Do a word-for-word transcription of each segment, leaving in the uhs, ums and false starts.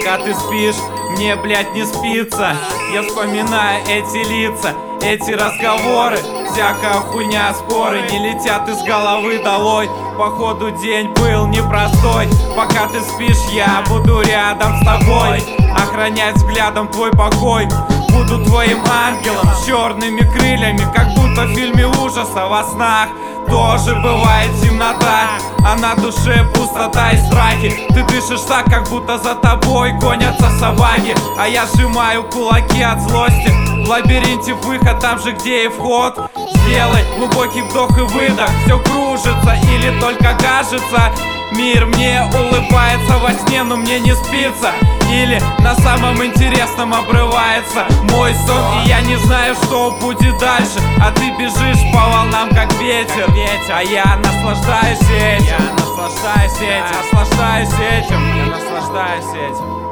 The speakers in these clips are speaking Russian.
Пока ты спишь, мне, блядь, не спится. Я вспоминаю эти лица, эти разговоры. Всякая хуйня, споры не летят из головы долой. Походу день был непростой. Пока ты спишь, я буду рядом с тобой, охранять взглядом твой покой. Буду твоим ангелом с черными крыльями, как будто в фильме ужаса. Во снах тоже бывает темнота, а на душе пустота и страхи. Ты дышишь так, как будто за тобой гонятся собаки, а я сжимаю кулаки от злости. В лабиринте выход там же, где и вход. Сделай глубокий вдох и выдох. Все кружится или только кажется. Мир мне улыбается во сне, но мне не спится. Или на самом интересном обрывается мой сон, и я не знаю, что будет дальше. А ты бежишь по волнам, как ветер, а я наслаждаюсь этим. Я наслаждаюсь этим, наслаждаюсь этим, я наслаждаюсь этим.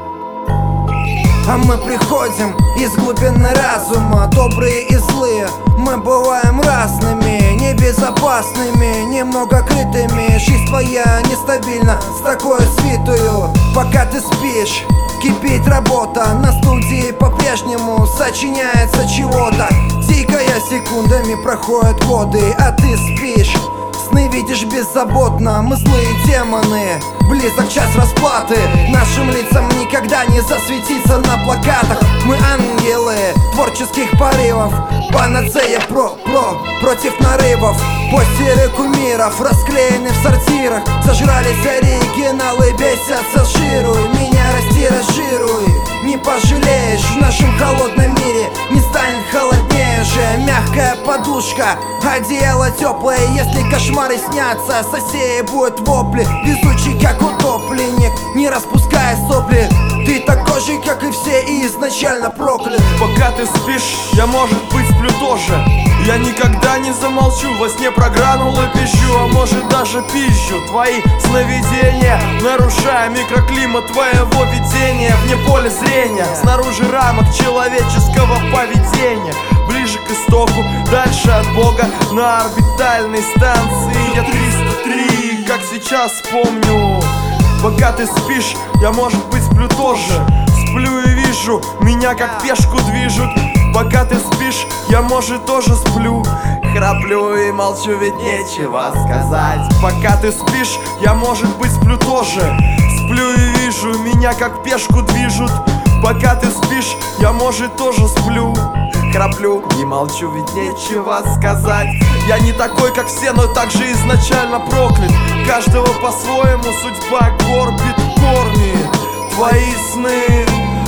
А мы приходим из глубины разума, добрые и злые. Мы бываем разными, небезопасными, немного крытыми. Жизнь твоя нестабильна, с такой свитую. Пока ты спишь, кипит работа. На студии по-прежнему сочиняется чего-то. Тикая секундами проходят годы, а ты спишь. Сны видишь беззаботно, мы злые демоны. Близок час расплаты, нашим лицам никогда не засветиться на плакатах. Мы ангелы творческих порывов, панацея про, про, против нарывов. Постеры кумиров расклеены в сортирах. Зажрались оригиналы, бесятся с жиру. Меня растиражируй, не пожалеешь. В нашем холодном мире не станет холоднее же. Мягкая подушка, одеяло теплое. Если кошмары снятся, соседи будут вопли. Везучий как утопленник, не распуская сопли. Ты такой же, как и все, и изначально проклят. Пока ты спишь, я, может быть, сплю тоже. Я никогда не замолчу, во сне програнул и пищу, а может даже пищу. Твои сновидения, нарушая микроклимат твоего видения. Вне поля зрения, снаружи рамок человеческого поведения. Ближе к истоку, дальше от Бога, на орбитальной станции. Я триста три, как сейчас помню. Пока ты спишь, я, может быть, сплю тоже. Сплю и вижу, меня как пешку движут. Пока ты спишь, я, может, тоже сплю. Храплю и молчу, ведь нечего сказать. Пока ты спишь, я, может быть, сплю тоже. Сплю и вижу, меня как пешку движут. Пока ты спишь, я, может, тоже сплю. Храплю и молчу, ведь нечего сказать. Я не такой, как все, но также изначально проклят. Каждого по-своему судьба горбит корни. Твои сны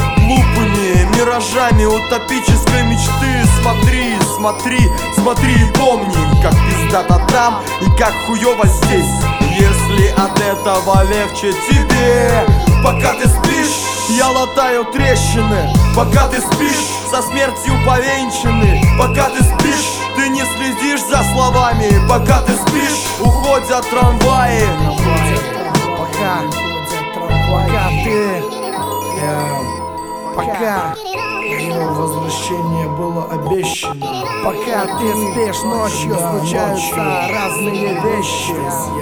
глупыми миражами утопической мечты. Смотри, смотри, смотри и помни, как пиздато там и как хуёво здесь. Если от этого легче тебе. Пока ты спишь, я латаю трещины. Пока ты спишь, со смертью повенчаны. Пока ты спишь, ты не следишь за словами. Пока ты спишь, уходят трамваи. Пока, пока ты, пока его возвращение было обещано. Пока ты спишь, ночью Да, случаются ночью. разные вещи.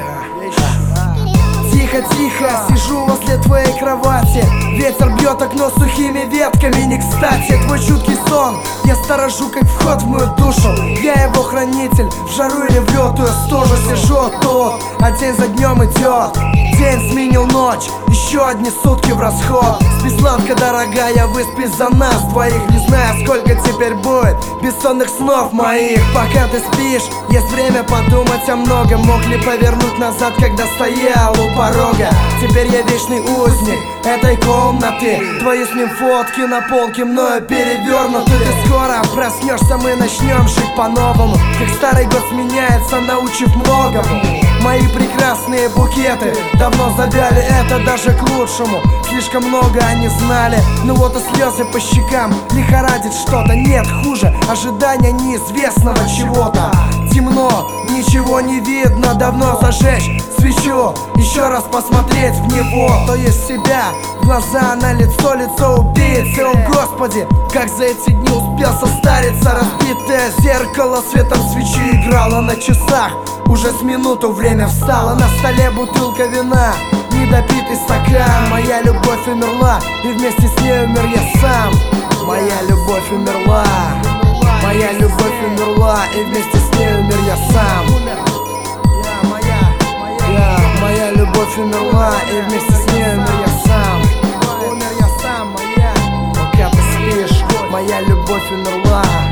Я Тихо-тихо, сижу возле твоей кровати. Ветер бьет окно сухими ветками, не кстати. Твой чуткий сон, я сторожу как вход в мою душу. Я его хранитель, в жару или в лютую стужу. Сижу тут, а день за днем идет. День сменил ночь, еще одни сутки в расход. Спи сладко, дорогая, выспись за нас двоих. Не знаю, сколько теперь будет бессонных снов моих. Пока ты спишь, есть время подумать о многом. Мог ли повернуть назад, когда стоял у порога? Теперь я вечный узник этой комнаты. Твои с ним фотки на полке мною перевернуты. Ты скоро проснешься, мы начнем жить по-новому. Как старый год сменяется, научив многому. Мои прекрасные букеты давно завяли, это даже к лучшему. Слишком много они знали, ну вот и слезы по щекам. Лихорадит что-то, нет, хуже ожидания неизвестного чего-то. Темно, ничего не видно, давно зажечь свечу, еще раз посмотреть в него, то есть себя. Глаза на лицо, лицо убийцы. О господи, как за эти дни успел состариться. Разбитое зеркало светом свечи играло на часах. Уже с минуту время встало, на столе бутылка вина. Не недопитый стакан. Моя любовь умерла, и вместе с ней умер я сам. Моя любовь умерла, моя любовь умерла, и вместе с ней умер я сам. Я, моя любовь умерла, и вместе с ней умер я сам. Умер я сам, моя. Пока ты спишь, моя любовь умерла.